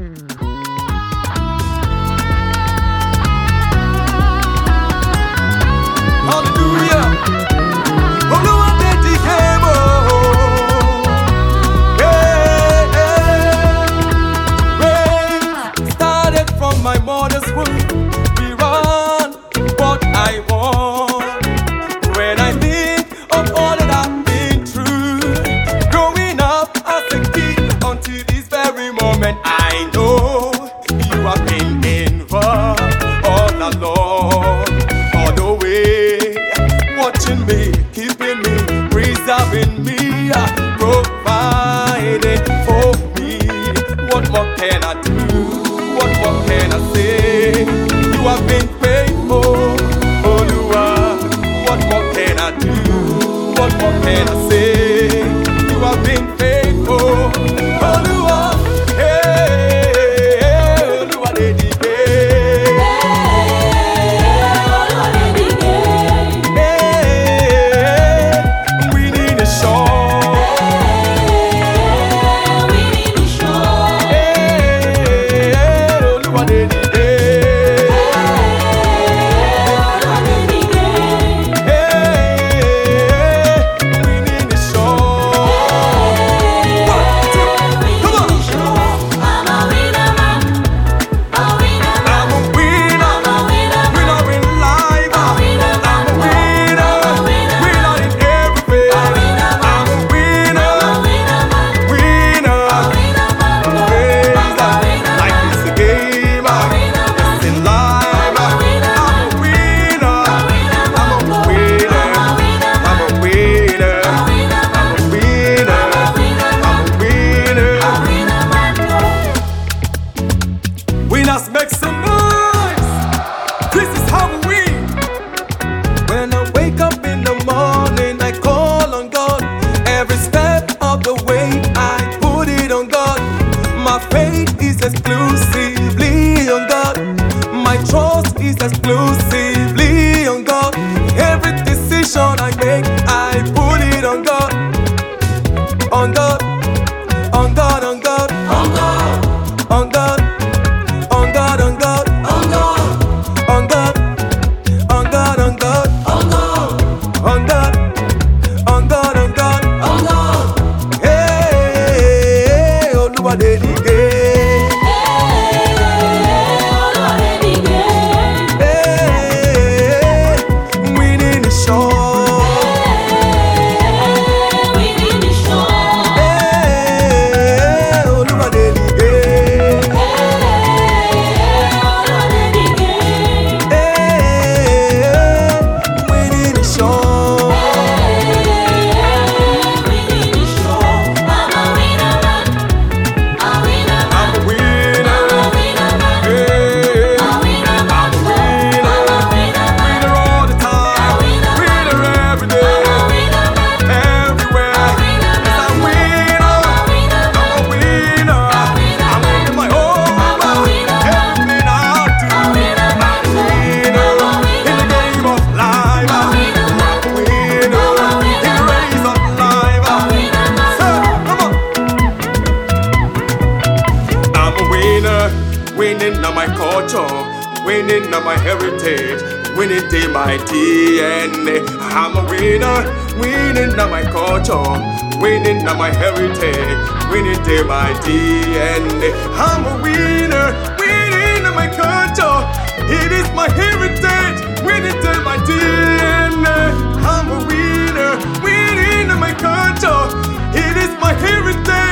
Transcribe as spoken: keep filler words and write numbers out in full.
Hallelujah. Olúwa dédìé mo. Yeah, yeah. Rain started from my mother's womb. We run what I want. When I think of all that I've been through, growing up as a kid until this very moment, I know you have been involved all along, all the way, watching me, keeping me, preserving me, providing for me. What more can I do? What more can I say? You have been faithful, Olúwa. What more can I do? What more can I say? You have been faithful, Olúwa. Hey, Olúwa dédìé. Hey, winning the show. Hey, Olúwa dédìé. Winners make some noise. This is how we win. When I wake up in the morning, I call on God. Every step of the way, I put it on God. My faith is exclusively on God. My trust is exclusively on God. Every decision I make, I put it on God. On God. On God, on God. On God. On God. On God, on God, on God, on God, on God, on God, on God, on God, on God, on God, on God. Hey, Olúwa dédìé. Hey, winning the show. Hey, Olúwa dédìé. Winning na my culture, winning na my heritage, winning to my D N A. I'm a winner, winning na my culture, winning na my heritage, winning to my D N A. I'm a winner, winning na my culture, it is my heritage, winning to my D N A. I'm a winner, winning na my culture, it is my heritage.